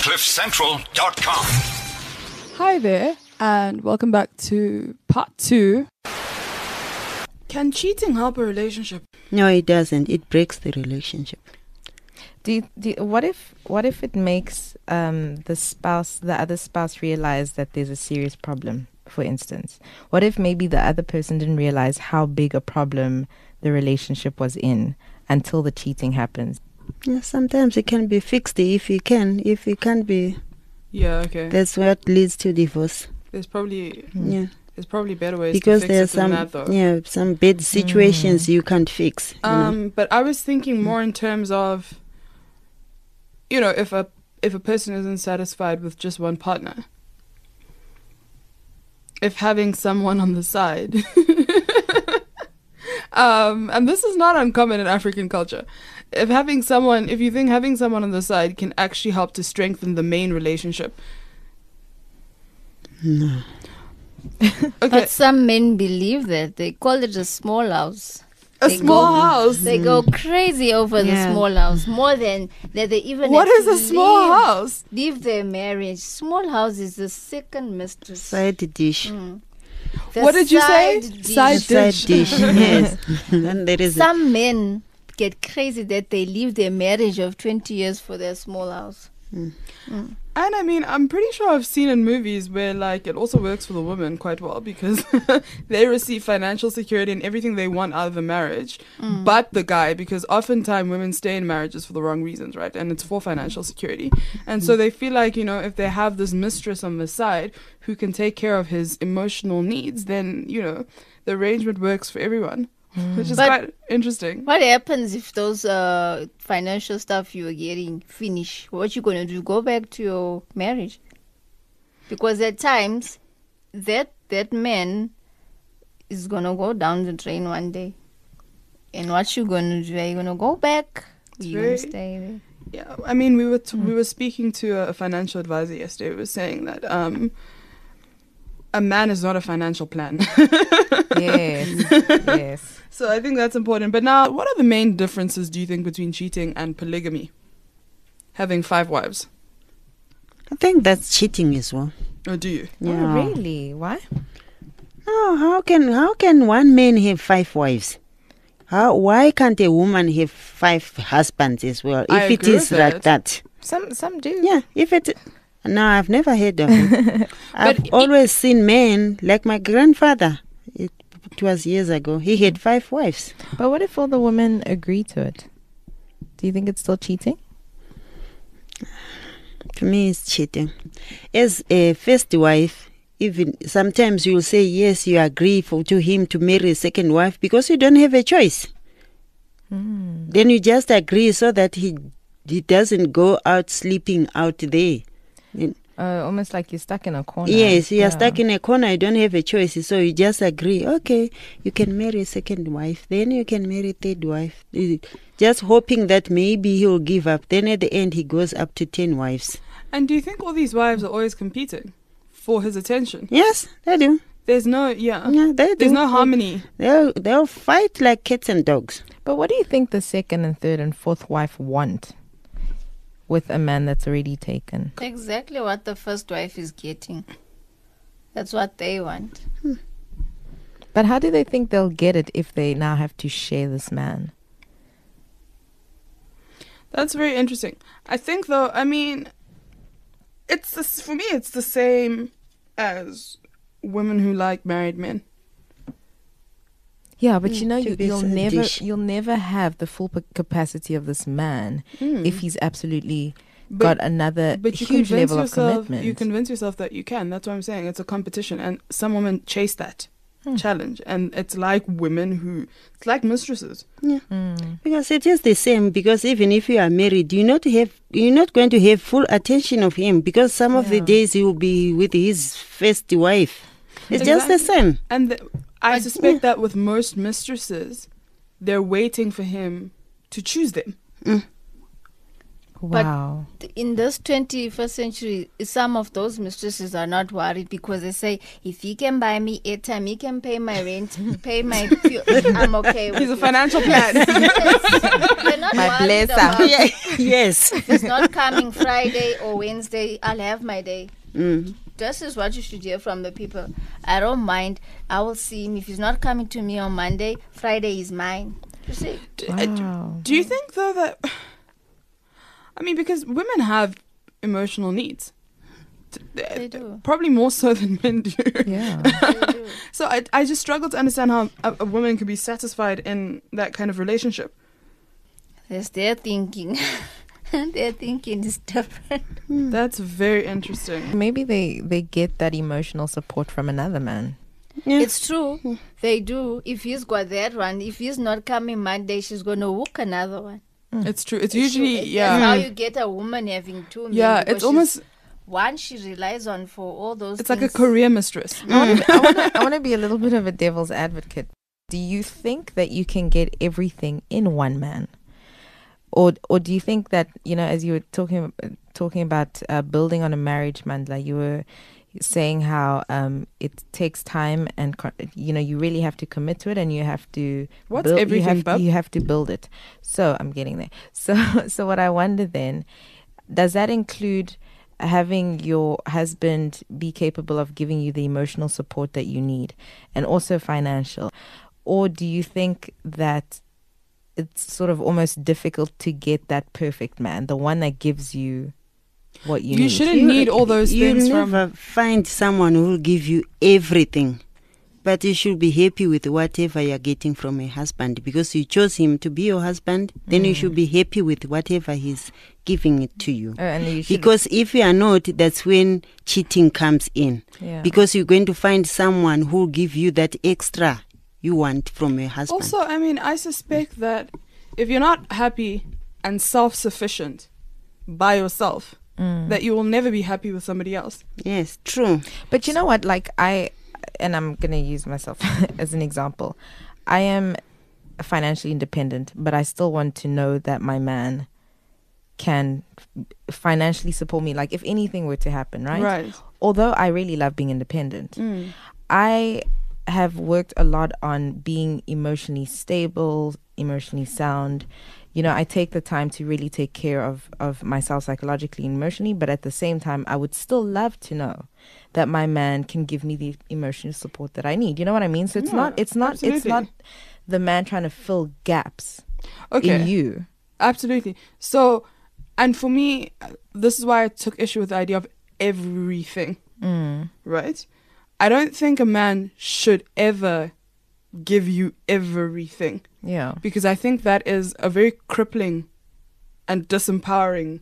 CliffCentral.com. Hi there, and welcome back to part 2. Can cheating help a relationship? No, it doesn't. It breaks the relationship. What if it makes the other spouse realize that there's a serious problem? For instance, what if maybe the other person didn't realize how big a problem the relationship was in until the cheating happens? Yeah, sometimes it can be fixed if you can. If it can't be, Yeah, okay. that's what leads to divorce. There's probably better ways Because to fix there's it than that, though. some bad situations you can't fix. you know. But I was thinking more in terms of, if a person isn't satisfied with just one partner, if having someone on the side, and this is not uncommon in African culture, if you think having someone on the side can actually help to strengthen the main relationship. No. Okay, But some men believe that. They call it a small house. small house. They go crazy over the Yeah. small house more than that they even What have is to a small house? leave their marriage. Small house is the second mistress. Side dish. The What did you say? side dish. Side Side dish. dish. Yes. And there is Some men get crazy that they leave their marriage of 20 years for their small house. And I mean, I'm pretty sure I've seen in movies where, like, it also works for the woman quite well because they receive financial security and everything they want out of the marriage, but the guy, because oftentimes women stay in marriages for the wrong reasons, right? And it's for financial security. And so they feel like, if they have this mistress on the side who can take care of his emotional needs, then, the arrangement works for everyone, which is But- quite interesting. What happens if those financial stuff you are getting finish? What you gonna do? Go back to your marriage? Because at times, that man is gonna go down the drain one day. And what you gonna do? Are you gonna go back? Or you gonna very- stay there? Yeah, I mean, we were speaking to a financial advisor yesterday. We were saying that a man is not a financial plan. Yes. So I think that's important. But now, what are the main differences, do you think, between cheating and polygamy? Having 5 wives. I think that's cheating as well. Or do you? Yeah. Oh, really? Why? No, how can one man have 5 wives? Why can't a woman have 5 husbands as well? I If it agree is with like that. Some do. Yeah, if it... No, I've never heard of it. I've always seen men, like my grandfather. It was years ago. He had 5 wives. But what if all the women agree to it? Do you think it's still cheating? To me, it's cheating. As a first wife, even sometimes you'll say, yes, you agree to him to marry a second wife because you don't have a choice. Then you just agree so that he doesn't go out sleeping out there. Almost like you're stuck in a corner. Yes, you are stuck in a corner. You don't have a choice. So you just agree, okay, you can marry a second wife. Then you can marry a third wife. Just hoping that maybe he'll give up. Then at the end, he goes up to 10 wives. And do you think all these wives are always competing for his attention? Yes, they do. There's no, Yeah, they do. there's no harmony. They'll fight like cats and dogs. But what do you think the second and third and fourth wife want with a man that's already taken? Exactly what the first wife is getting. That's what they want. But how do they think they'll get it if they now have to share this man? That's very interesting. I think, though, I mean, for me, it's the same as women who like married men. Yeah, but to be selfish. you'll never have the full capacity of this man if he's absolutely But- got another But you huge convince level of yourself, commitment. you convince yourself that you can. That's what I'm saying. It's a competition, and some women chase that challenge, and it's like it's like mistresses. Because it is the same. Because even if you are married, you're not going to have full attention of him. Because some of the days he will be with his first wife. It's just the same. And I suspect that with most mistresses, they're waiting for him to choose them. Wow. In this 21st century, some of those mistresses are not worried because they say, if he can buy me airtime, he can pay my rent, pay my fuel, I'm okay with He's a it. financial plan. Yes. They're not My worried blesser. about Yeah, yes. if it's not coming Friday or Wednesday, I'll have my day. Mm. This is what you should hear from the people. I don't mind. I will see him. If he's not coming to me on Monday, Friday is mine. You see? Wow. Do you think though that, I mean, because women have emotional needs. They do. Probably more so than men do. Yeah. They do. So I just struggle to understand how a woman can be satisfied in that kind of relationship. That's their thinking. Their thinking is different. That's very interesting. Maybe they get that emotional support from another man. Yeah. It's true. They do. If he's got that one, if he's not coming Monday, she's going to hook another one. It's true. It's usually, That's yeah. how you get a woman having two men. Yeah, because it's almost, one she relies on for all those it's like a things. career mistress. I want to be a little bit of a devil's advocate. Do you think that you can get everything in one man? Or do you think that, you know, as you were talking about building on a marriage, Mandla, you were saying how it takes time and, you know, you really have to commit to it and you have to What's everything, bub? you have to build it. So I'm getting there. So what I wonder then, does that include having your husband be capable of giving you the emotional support that you need and also financial? Or do you think that it's sort of almost difficult to get that perfect man, the one that gives you what you need? You shouldn't need all those things You from. never find someone who will give you everything. But you should be happy with whatever you're getting from a husband because you chose him to be your husband. Then you should be happy with whatever he's giving it to you. And you should, Because if you are not, that's when cheating comes in. yeah. Because you're going to find someone who will give you that extra you want from a husband. Also, I mean, I suspect that if you're not happy and self-sufficient by yourself, that you will never be happy with somebody else. Yes, true. But you know what? Like and I'm going to use myself as an example. I am financially independent, but I still want to know that my man can financially support me. Like if anything were to happen, right? Right. Although I really love being independent, I have worked a lot on being emotionally stable, emotionally sound. You know, I take the time to really take care of myself psychologically and emotionally, but at the same time, I would still love to know that my man can give me the emotional support that I need. You know what I mean? So it's Yeah, not absolutely. the man trying to fill gaps Okay. in you. Absolutely. So, and for me, this is why I took issue with the idea of everything, right? I don't think a man should ever give you everything Yeah. because I think that is a very crippling and disempowering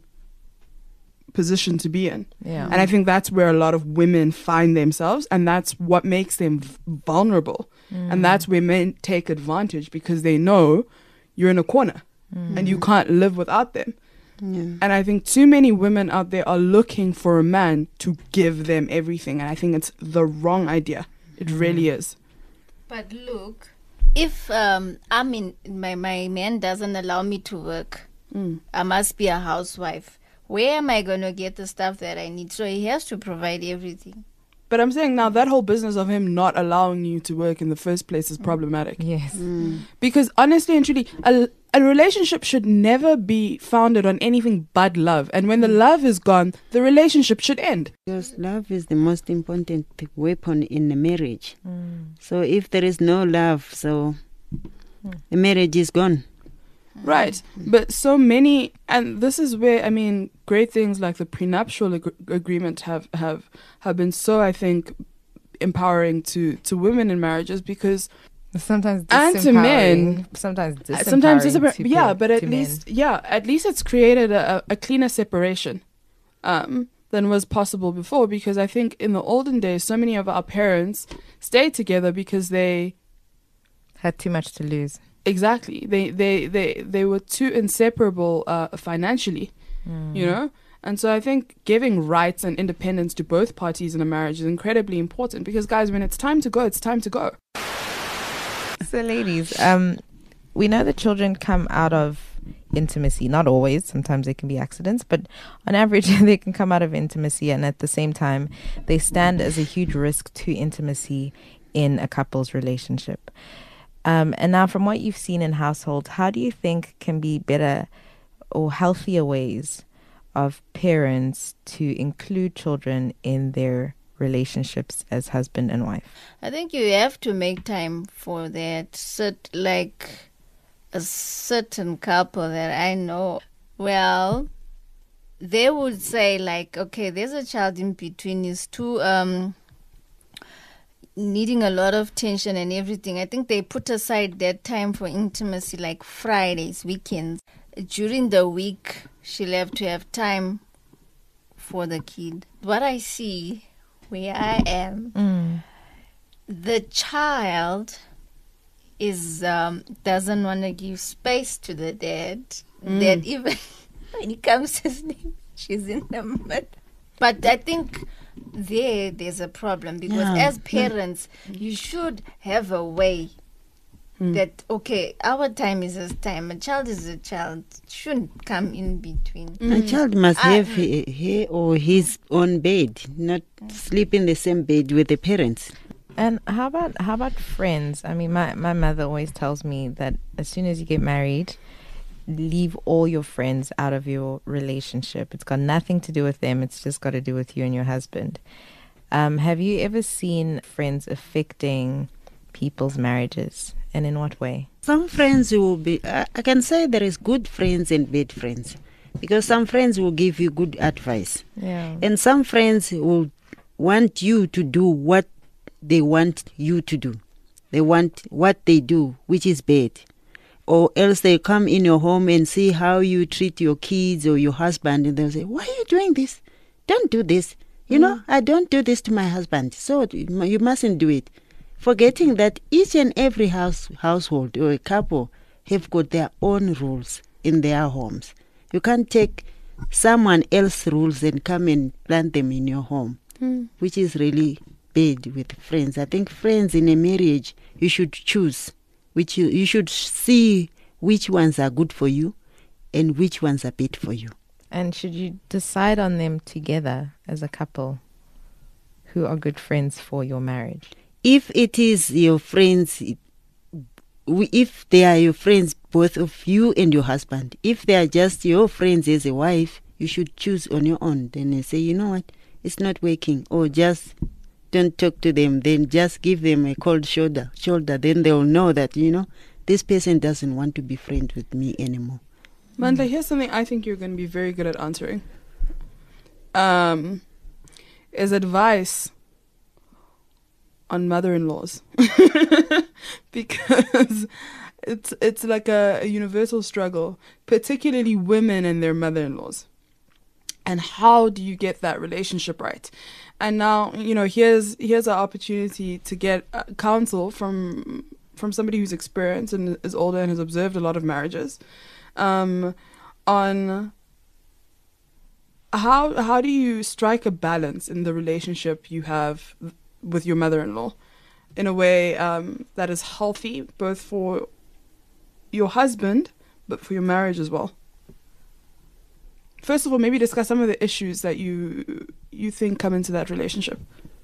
position to be in. Yeah. And I think that's where a lot of women find themselves, and that's what makes them vulnerable. And that's where men take advantage because they know you're in a corner and you can't live without them. Yeah. And I think too many women out there are looking for a man to give them everything, and I think it's the wrong idea. It really is. But look, if I mean my man doesn't allow me to work, I must be a housewife. Where am I going to get the stuff that I need? So he has to provide everything. But I'm saying now that whole business of him not allowing you to work in the first place is problematic. Yes. Because honestly and truly, a relationship should never be founded on anything but love. And when the love is gone, the relationship should end. Because love is the most important weapon in a marriage. So if there is no love, so the marriage is gone. Right. But so many, and this is where, I mean, great things like the prenuptial agreement have been so, I think, empowering to women in marriages because Sometimes And to men, sometimes yeah, but at least it's created a cleaner separation than was possible before, because I think in the olden days so many of our parents stayed together because they had too much to lose. exactly they were too inseparable financially, you know. And so I think giving rights and independence to both parties in a marriage is incredibly important, because guys, when it's time to go, it's time to go. So ladies, we know that children come out of intimacy. Not always. Sometimes they can be accidents, but on average, they can come out of intimacy, and at the same time, they stand as a huge risk to intimacy in a couple's relationship. And now, from what you've seen in households, how do you think can be better or healthier ways of parents to include children in their relationships as husband and wife? I think you have to make time for that. Like a certain couple that I know, well, they would say like, okay, there's a child in between, is two needing a lot of tension and everything. I think they put aside that time for intimacy, like Fridays, weekends. During the week, she'll have to have time for the kid. What I see where I am, the child is doesn't want to give space to the dad. That even when it comes to sleep, she's in the middle. But I think there's a problem, because as parents, you should have a way that, okay, our time is a time. A child is a child. Shouldn't come in between. A child must have her or his own bed, not sleep in the same bed with the parents. And how about friends? I mean, my mother always tells me that as soon as you get married, leave all your friends out of your relationship. It's got nothing to do with them. It's just got to do with you and your husband. Have you ever seen friends affecting people's marriages, and in what way? Some friends will be, I can say there is good friends and bad friends, because some friends will give you good advice. Yeah. And some friends will want you to do what they want you to do. They want what they do, which is bad. Or else they come in your home and see how you treat your kids or your husband, and they'll say, why are you doing this? Don't do this. You know, I don't do this to my husband, so you mustn't do it. Forgetting that each and every household or a couple have got their own rules in their homes. You can't take someone else's rules and come and plant them in your home, which is really bad with friends. I think friends in a marriage, you should choose, which you should see which ones are good for you and which ones are bad for you. And should you decide on them together as a couple who are good friends for your marriage? If it is your friends, if they are your friends, both of you and your husband, if they are just your friends as a wife, you should choose on your own. Then you say, you know what, it's not working, or just don't talk to them. Then just give them a cold shoulder. Then they'll know that, you know, this person doesn't want to be friends with me anymore. Mandla, here's something I think you're going to be very good at answering. Is advice on mother-in-laws. Because it's like a universal struggle, particularly women and their mother-in-laws. And how do you get that relationship right? And now, you know, here's our opportunity to get counsel from somebody who's experienced and is older and has observed a lot of marriages, on how do you strike a balance in the relationship you have with your mother-in-law in a way that is healthy both for your husband but for your marriage as well. First of all, maybe discuss some of the issues that you think come into that relationship.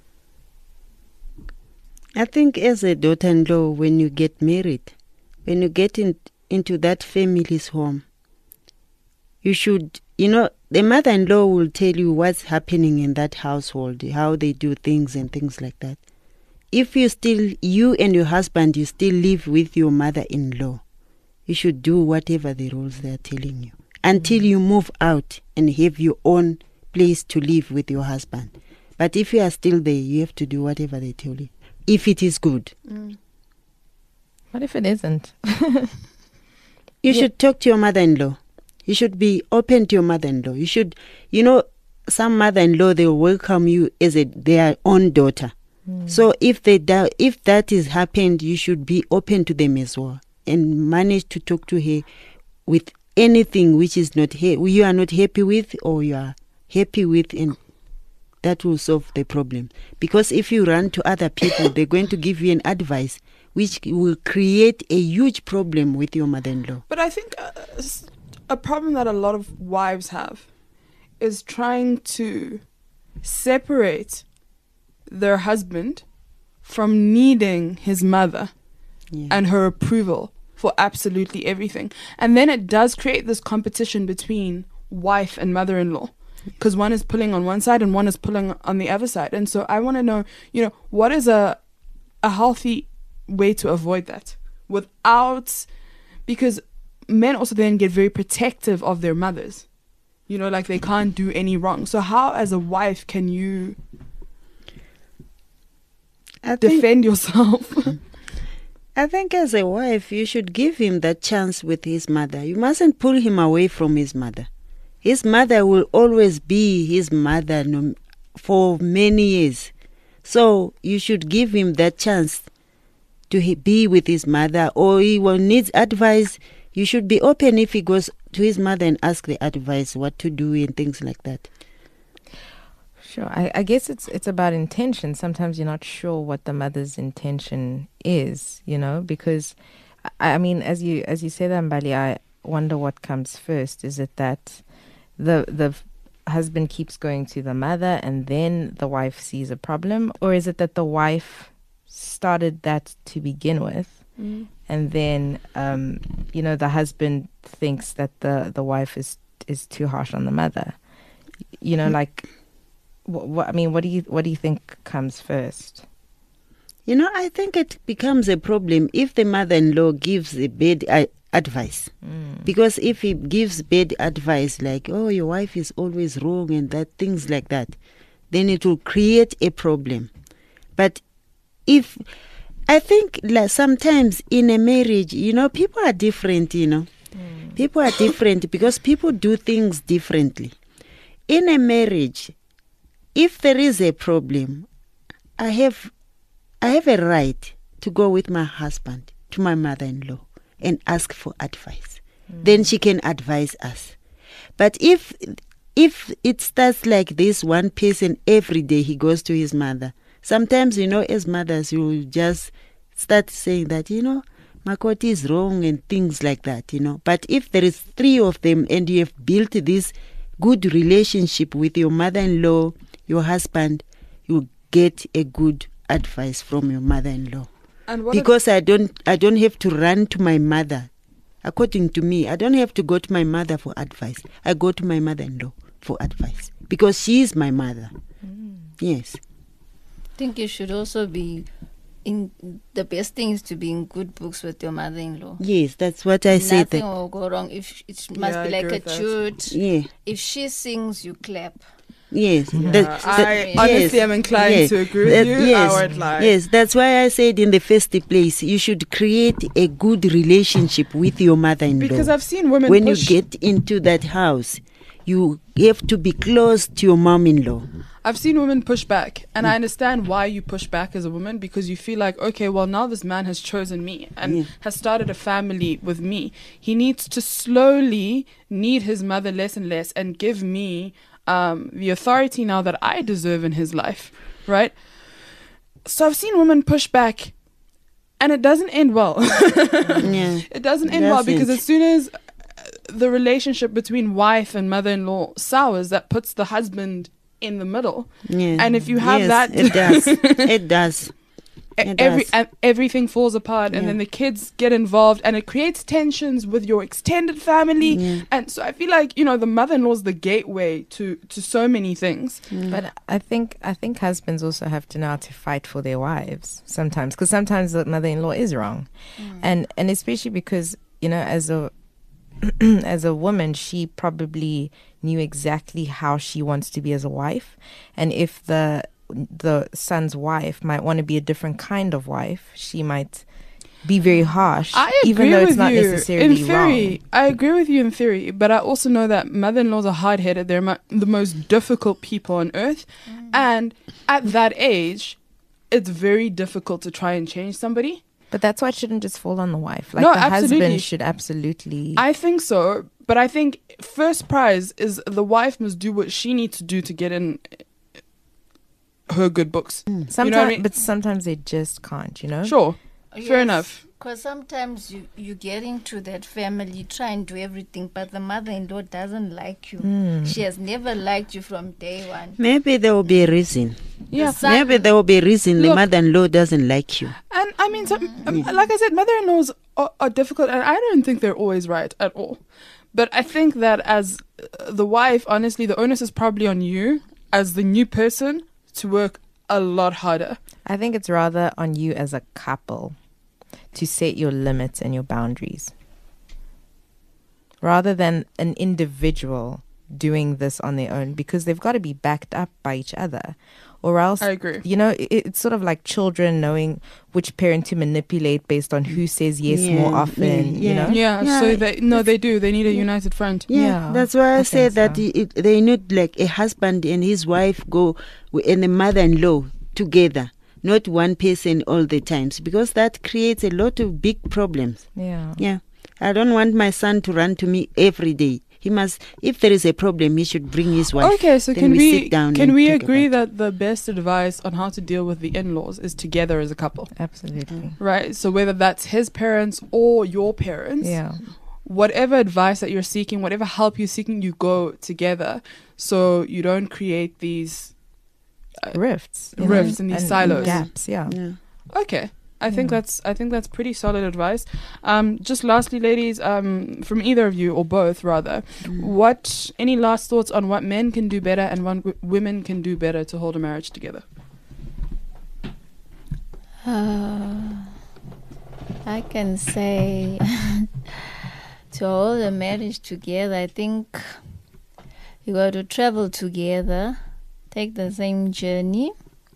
I think as a daughter-in-law, when you get married, when you get into that family's home, you should, you know, the mother-in-law will tell you what's happening in that household, how they do things and things like that. If you and your husband, you still live with your mother-in-law, you should do whatever the rules they are telling you until you move out and have your own place to live with your husband. But if you are still there, you have to do whatever they tell you, if it is good. What if it isn't? You should talk to your mother-in-law. You should be open to your mother-in-law. You should, you know, some mother-in-law, they will welcome you as their own daughter. So if that is happened, you should be open to them as well and manage to talk to her with anything which is not you are not happy with or you are happy with, and that will solve the problem. Because if you run to other people, they're going to give you an advice which will create a huge problem with your mother-in-law. But I think a problem that a lot of wives have is trying to separate their husband from needing his mother Yeah. and her approval for absolutely everything. And then it does create this competition between wife and mother-in-law, because one is pulling on one side and one is pulling on the other side. And so I want to know, what is a healthy way to avoid that without, because men also then get very protective of their mothers, like they can't do any wrong. So how as a wife can you defend yourself? I think as a wife, you should give him that chance with his mother. You mustn't pull him away from his mother. His mother will always be his mother for many years. So you should give him that chance to be with his mother, or he will need advice. You should be open if he goes to his mother and ask the advice, what to do and things like that. Sure. I guess it's about intention. Sometimes you're not sure what the mother's intention is, because I mean, as you say that, Mbali, I wonder what comes first. Is it that the husband keeps going to the mother and then the wife sees a problem, or is it that the wife started that to begin with, and then the husband thinks that the wife is too harsh on the mother? Like. What do you think comes first? I think it becomes a problem if the mother-in-law gives a bad advice. Because if he gives bad advice like, oh, your wife is always wrong and that things like that, then it will create a problem. But I think sometimes in a marriage, people are different, People are different because people do things differently. In a marriage, if there is a problem, I have a right to go with my husband to my mother-in-law and ask for advice. Then she can advise us. But if it starts like this, one person every day he goes to his mother, sometimes, as mothers, you will just start saying that, Makoti is wrong and things like that, But if there is 3 of them and you have built this good relationship with your mother-in-law, your husband, you get a good advice from your mother-in-law. Because I don't have to run to my mother. According to me, I don't have to go to my mother for advice. I go to my mother-in-law for advice because she is my mother. Yes. I think you should also be the best thing is to be in good books with your mother-in-law. Yes, that's what I said. Nothing will go wrong. If it must be like a tune. Yeah. If she sings, you clap. Yes. I honestly am inclined to agree with you. Yes, I would lie. Yes, that's why I said in the first place, you should create a good relationship with your mother-in-law. Because I've seen women when you get into that house, you have to be close to your mom-in-law. I've seen women push back, and I understand why you push back as a woman, because you feel like, okay, well, now this man has chosen me and has started a family with me. He needs to slowly need his mother less and less and give me the authority now that I deserve in his life, right? So I've seen women push back, and it doesn't end well. It doesn't end well, because as soon as the relationship between wife and mother-in-law sours, that puts the husband in the middle. And if you have that, it does. It does. Everything falls apart, and then the kids get involved, and it creates tensions with your extended family. And so I feel like, the mother-in-law is the gateway to so many things. But I think husbands also have to know how to fight for their wives sometimes, because sometimes the mother-in-law is wrong. And especially because, as a woman, she probably knew exactly how she wants to be as a wife, and if the son's wife might want to be a different kind of wife, she might be very harsh, even though it's not necessarily wrong. I agree with you in theory, but I also know that mother-in-laws are hard-headed. They're the most difficult people on earth, and at that age, it's very difficult to try and change somebody. But that's why it shouldn't just fall on the wife. Like, no, the absolutely. husband should absolutely... I think so, but I think first prize is the wife must do what she needs to do to get in her good books. Sometimes, but sometimes they just can't, Sure. Fair enough. Because sometimes you get into that family, try and do everything, but the mother-in-law doesn't like you. She has never liked you from day one. Maybe there will be a reason. Yeah. son- Maybe there will be a reason the Look. mother-in-law doesn't like you. And I mean, like I said, mother-in-laws are difficult, and I don't think they're always right at all. But I think that as the wife, honestly, the onus is probably on you as the new person to work a lot harder. I think it's rather on you as a couple to set your limits and your boundaries, rather than an individual doing this on their own, because they've got to be backed up by each other, or else, I agree. you know, it's sort of like children knowing which parent to manipulate based on who says yes more Yeah, often. You yeah. know, Yeah, so they do. They need a united front. Yeah, Yeah, that's why I I said think that so. they need like a husband and his wife go and the mother-in-law together, not one person all the times, because that creates a lot of big problems. yeah. Yeah, I don't want my son to run to me every day. He must, if there is a problem, he should bring his wife. Okay, so Then can we sit down can and we talk agree about that the best advice on how to deal with the in-laws is together as a couple, Absolutely. right? So whether that's his parents or your parents, Yeah. whatever advice that you're seeking, whatever help you're seeking, you go together, so you don't create these. Rifts. you Rifts and these silos. Gaps. Yeah. Yeah. Okay. I think Yeah. that's pretty solid advice. Just lastly, ladies, from either of you or both rather, any last thoughts on what men can do better and what women can do better to hold a marriage together? I can say to hold a marriage together, I think you got to travel together, take the same journey.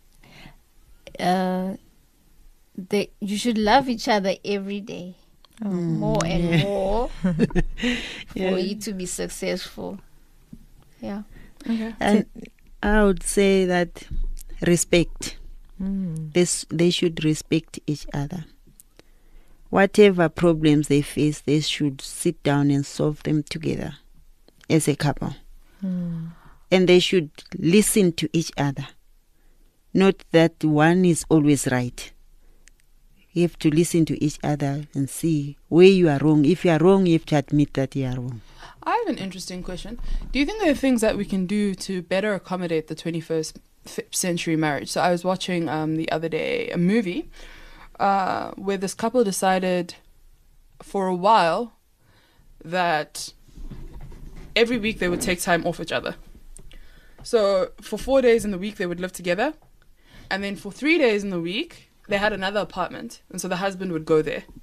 You should love each other every day, more and more, for you to be successful. Yeah. Okay. And I would say that respect. Mm. They should respect each other. Whatever problems they face, they should sit down and solve them together as a couple. Mm. And they should listen to each other. Not that one is always right. You have to listen to each other and see where you are wrong. If you are wrong, you have to admit that you are wrong. I have an interesting question. Do you think there are things that we can do to better accommodate the 21st century marriage? So I was watching the other day a movie where this couple decided for a while that every week they would take time off each other. So for 4 days in the week they would live together, and then for 3 days in the week they had another apartment, and so the husband would go there.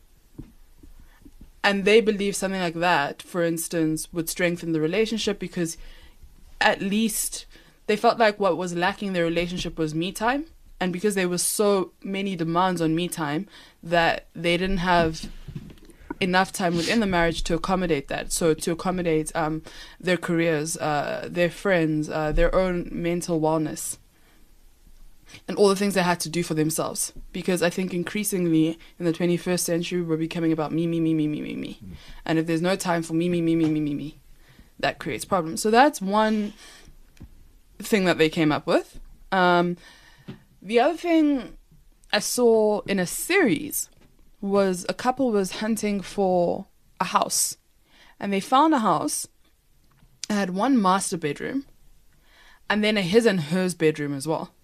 And they believe something like that, for instance, would strengthen the relationship, because at least they felt like what was lacking in their relationship was me time. And because there was so many demands on me time that they didn't have enough time within the marriage to accommodate that. So to accommodate their careers, their friends, their own mental wellness, and all the things they had to do for themselves. Because I think increasingly in the 21st century, we're becoming about me. And if there's no time for me, that creates problems. So that's one thing that they came up with. The other thing I saw in a series was a couple was hunting for a house. And they found a house. It had one master bedroom and then a his and hers bedroom as well.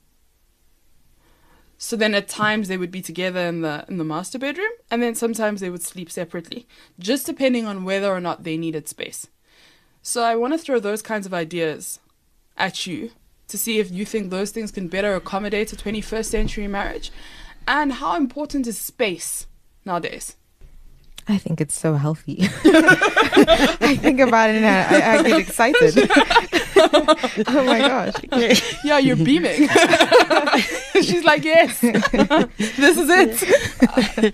So then at times they would be together in the master bedroom, and then sometimes they would sleep separately, just depending on whether or not they needed space. So I want to throw those kinds of ideas at you to see if you think those things can better accommodate a 21st century marriage, and how important is space nowadays? I think it's so healthy. I think about it and I get excited. Oh my gosh. Yeah, you're beaming. She's like, yes, this is it.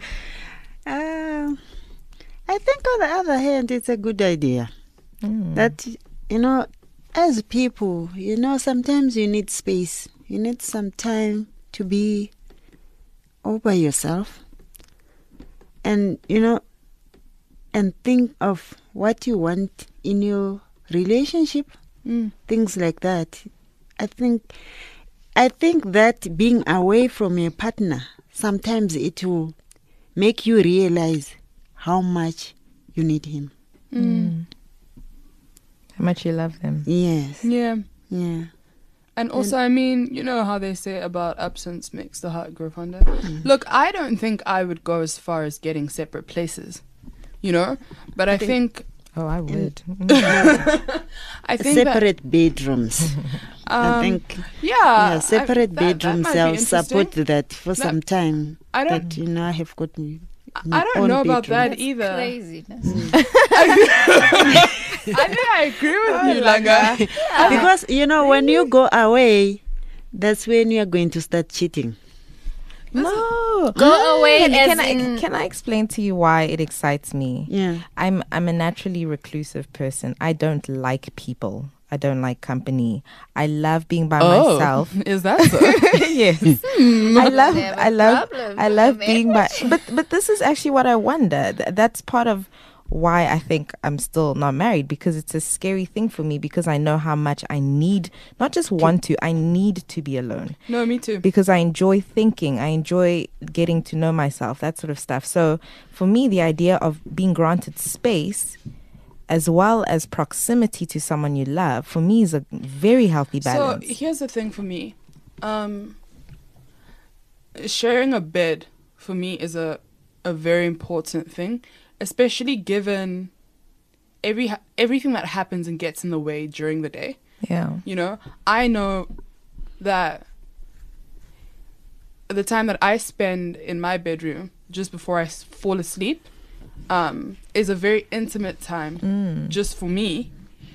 I think on the other hand, it's a good idea. That, as people, sometimes you need space. You need some time to be all by yourself. And, and think of what you want in your relationship. Things like that. I think that being away from your partner, sometimes it will make you realize how much you need him. How much you love them. Yes. Yeah. Yeah. And also, I mean, you know how they say about absence makes the heart grow fonder. Look, I don't think I would go as far as getting separate places, you know? But I think Oh, I would. I think Separate bedrooms. I think yeah, separate that bedrooms. might be I'll support interesting. that for some time. I don't- That, you know, I have got my I don't own know about bedroom. that either. Craziness. I think I agree with you, Langa. Because, you know, when you go away, that's when you are going to start cheating. No. Go away Can I explain to you why it excites me? Yeah. I'm a naturally reclusive person. I don't like people. I don't like company. I love being by myself. Is that so? Yes. I love being by but this is actually what I wonder. That's part of why I think I'm still not married, because it's a scary thing for me, because I know how much I need, not just I need to be alone. No, me too. Because I enjoy thinking, I enjoy getting to know myself, that sort of stuff. So for me, the idea of being granted space as well as proximity to someone you love, for me, is a very healthy balance. So here's the thing for me. Sharing a bed for me is a very important thing, especially given everything that happens and gets in the way during the day. Yeah. You know, I know that the time that I spend in my bedroom just before I fall asleep is a very intimate time just for me.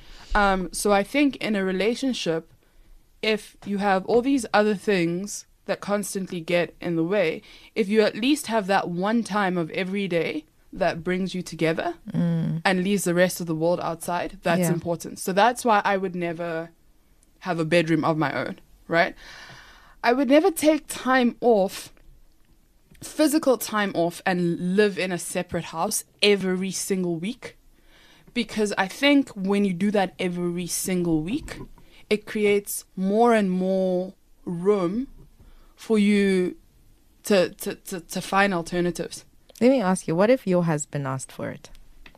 So I think in a relationship, if you have all these other things that constantly get in the way, if you at least have that one time of every day that brings you together and leaves the rest of the world outside, that's Yeah. important. So that's why I would never have a bedroom of my own, right? I would never take time off, physical time off, and live in a separate house every single week, because I think when you do that every single week, it creates more and more room for you to find alternatives. Let me ask you, what if your husband asked for it?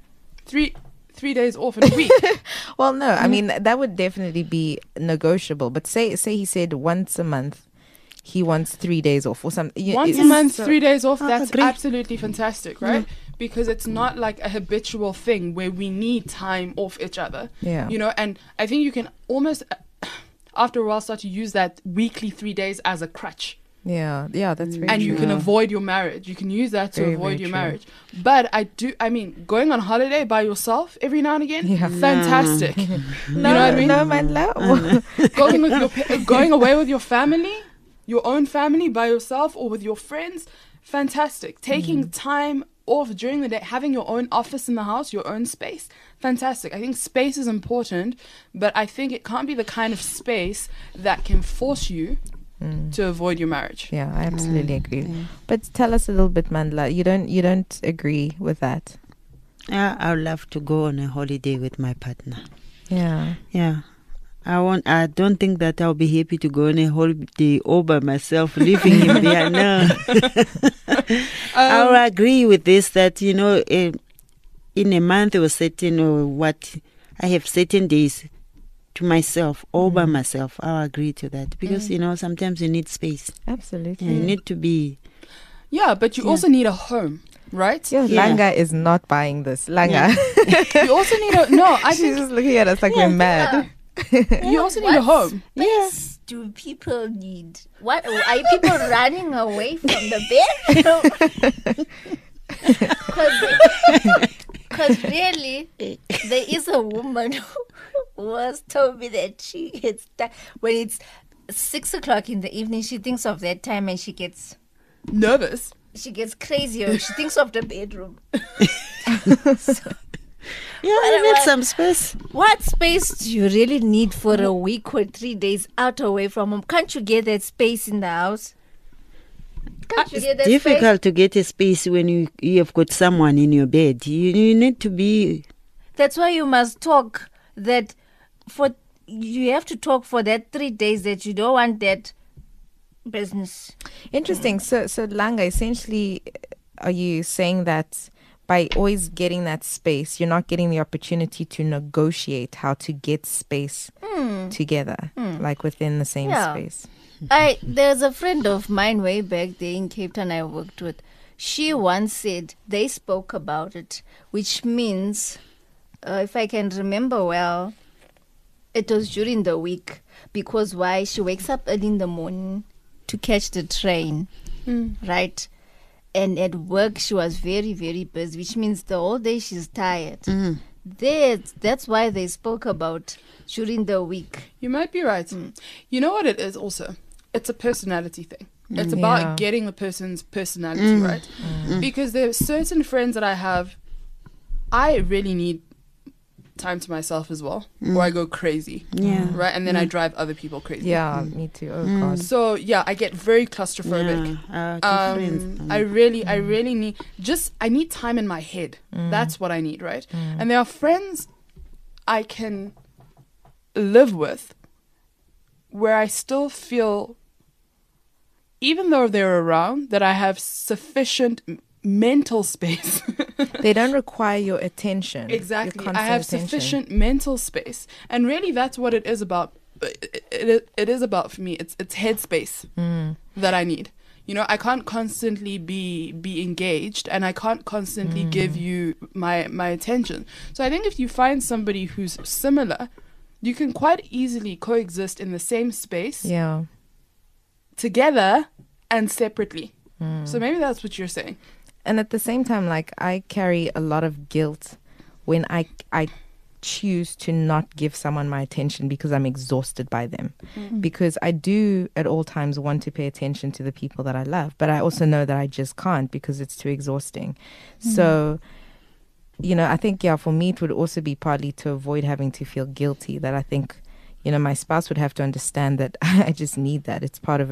3 days off in a week. Well, no, I mean, that would definitely be negotiable. But say he said once a month he wants 3 days off or something. Once a month, 3 days off, I that's agree. absolutely fantastic, right? Because it's not like a habitual thing where we need time off each other. Yeah. You know, and I think you can almost, after a while, start to use that weekly 3 days as a crutch. Yeah, that's very And true. you can avoid your marriage. You can use that to Very, avoid very your true. marriage. But I mean, going on holiday by yourself every now and again, Yeah. fantastic. You know what I mean? No, man, no. Going with going away with your family, your own family, by yourself or with your friends, fantastic. Taking time off during the day, having your own office in the house, your own space, fantastic. I think space is important, but I think it can't be the kind of space that can force you to avoid your marriage. Yeah, I absolutely agree. But tell us a little bit, Mandla. You don't agree with that? I would love to go on a holiday with my partner. Yeah. Yeah. I don't think that I'll be happy to go on a holiday all by myself, leaving him there. No. I will agree with this that, you know, in a month or certain or what, I have certain days to myself, all by myself. I'll agree to that because, you know, sometimes you need space. Absolutely. You need to be. Yeah, but you also need a home, right? Yeah, Yeah. Langa is not buying this. Langa. You also need a no. I She's think just looking at us like we're mad. you also need a home. Yes. Do people need? What are people running away from the bedroom? Because really, there is a woman who has told me that she gets when it's 6 o'clock in the evening. She thinks of that time and she gets Nervous. crazy. Or she thinks of the bedroom. Yeah, you need some space. What space do you really need for a week or 3 days out away from home? Can't you get that space in the house? Can't you get that space? Difficult to get a space when you have got someone in your bed. You need to be. That's why you must talk that you have to talk for that 3 days that you don't want that business. Interesting. So Langa, essentially, are you saying that by always getting that space, you're not getting the opportunity to negotiate how to get space together, like within the same Yeah. space? There's a friend of mine way back there in Cape Town I worked with. She once said they spoke about it, which means, if I can remember well, it was during the week. Because why? She wakes up early in the morning to catch the train, right? And at work she was very, very busy, which means the whole day she's tired. That's why they spoke about during the week. You might be right. You know what it is also? It's a personality thing. It's about Yeah. getting the person's personality, right? Because there are certain friends that I have, I really need time to myself as well, or I go crazy. Yeah. Right? And then I drive other people crazy. Yeah, me too. Oh God. So, yeah, I get very claustrophobic. I really need I need time in my head. That's what I need, right? And there are friends I can live with where I still feel, even though they're around, that I have sufficient mental space. They don't require your attention. your Exactly. I constant have attention. sufficient mental space. And really that's what it is about. It is about for me. It's headspace that I need. You know, I can't constantly be engaged, and I can't constantly give you my attention. So I think if you find somebody who's similar, you can quite easily coexist in the same space Yeah. together and separately. So maybe that's what you're saying. And at the same time, like, I carry a lot of guilt when I choose to not give someone my attention because I'm exhausted by them. Because I do at all times want to pay attention to the people that I love, but I also know that I just can't because it's too exhausting. So, you know, I think, yeah, for me, it would also be partly to avoid having to feel guilty, that I think, you know, my spouse would have to understand that I just need that. It's part of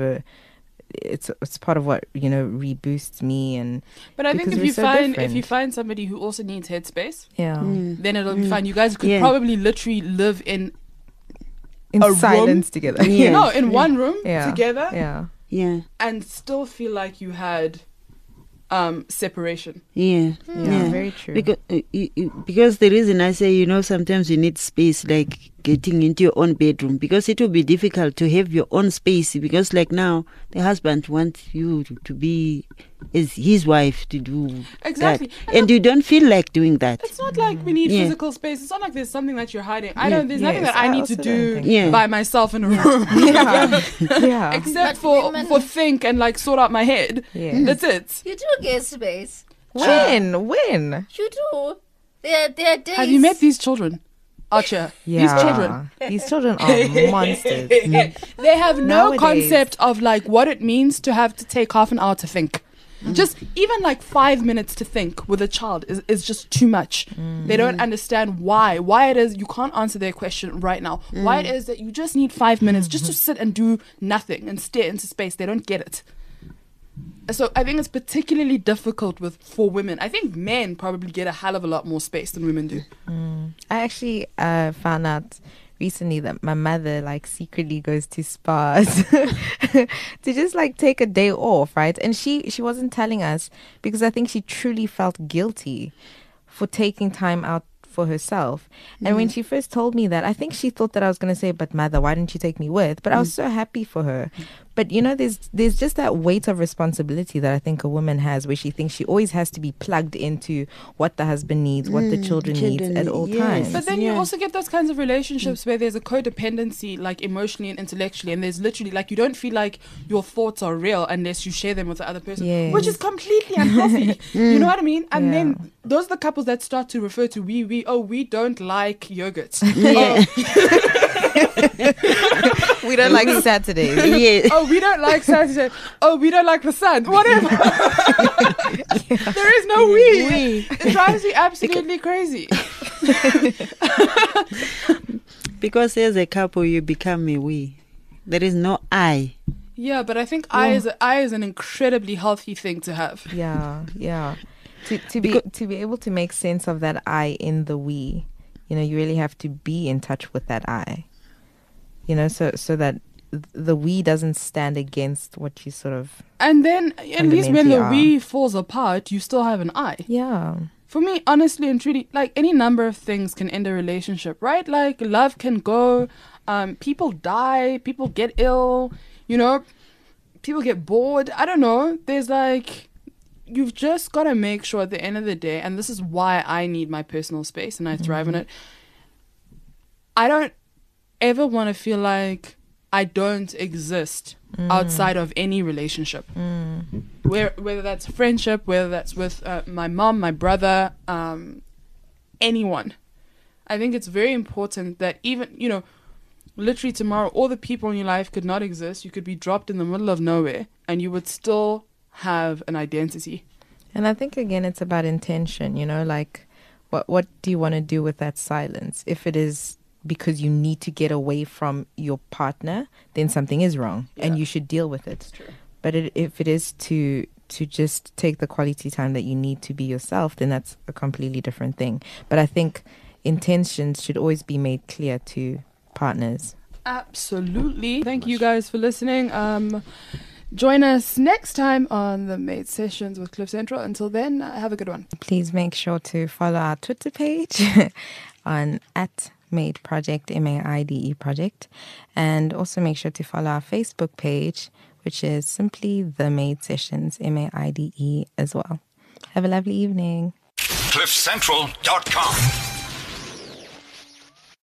it's part of what, you know, reboosts me. And But I think because if we're you so find different. somebody who also needs headspace, yeah, then it'll be fine. You guys could Yeah. probably literally live in in a room? silence together. Yeah. no, in one room Yeah. together Yeah. Yeah. and still feel like you had separation. Yeah. Yeah, very true. Because the reason I say, you know, sometimes you need space, like getting into your own bedroom, because it will be difficult to have your own space, because like now the husband wants you to be as his wife, to do Exactly. that, and you don't feel like doing that. It's not like we need Yeah. physical space. It's not like there's something that you're hiding. There's Yes, nothing that I I need to also don't do think so. Yeah. by myself in a room. yeah. Yeah. Except But women- for think and like sort out my head. Yes. That's it. You do get space. When? You do. There are days. Have you met these children? Archer. Yeah. These children. These children are monsters. They have no Nowadays. concept of like what it means to have to take half an hour to think. Just even like 5 minutes to think with a child is just too much. They don't understand why it is you can't answer their question right now. Why it is that you just need 5 minutes just to sit and do nothing and stare into space. They don't get it. So I think it's particularly difficult for women. I think men probably get a hell of a lot more space than women do. I actually found out recently that my mother like secretly goes to spas to just like take a day off, right? And she wasn't telling us because I think she truly felt guilty for taking time out for herself. And when she first told me that, I think she thought that I was going to say, but mother, why didn't you take me with? But I was so happy for her. But you know, there's just that weight of responsibility that I think a woman has, where she thinks she always has to be plugged into what the husband needs, what the children needs at all yes. times. But then you Yeah. also get those kinds of relationships where there's a codependency, like emotionally and intellectually, and there's literally like you don't feel like your thoughts are real unless you share them with the other person, Yes. which is completely unhealthy. You know what I mean? And Yeah. then those are the couples that start to refer to we don't like yogurt. Yeah. We don't like Saturdays. Yeah. Oh, we don't like Saturday. Oh, we don't like the sun. Whatever. There is no we. It drives me absolutely crazy. Because as a couple, you become a we. There is no I. Yeah, but I think I is an incredibly healthy thing to have. Yeah, yeah. To be able to make sense of that I in the we, you know, you really have to be in touch with that I. You know, so that the we doesn't stand against what you sort of. And then at least when Fundamentally the are. we falls apart, you still have an I. Yeah. For me, honestly and truly, like any number of things can end a relationship, right? Like love can go, people die, people get ill, you know, people get bored. I don't know. There's like, you've just got to make sure at the end of the day, and this is why I need my personal space and I thrive on it. I don't ever want to feel like I don't exist outside of any relationship. Whether that's friendship, whether that's with my mom, my brother, anyone. I think it's very important that even, you know, literally tomorrow, all the people in your life could not exist. You could be dropped in the middle of nowhere and you would still have an identity. And I think, again, it's about intention, you know, like what do you want to do with that silence? If it is because you need to get away from your partner, then something is wrong and you should deal with it. True. But if it is to just take the quality time that you need to be yourself, then that's a completely different thing. But I think intentions should always be made clear to partners. Absolutely. Thank you guys for listening. Join us next time on the Made Sessions with Cliff Central. Until then, have a good one. Please make sure to follow our Twitter page on @Made Project, MAIDE Project, and also make sure to follow our Facebook page, which is simply The Made Sessions, MAIDE as well. Have a lovely evening. CliffCentral.com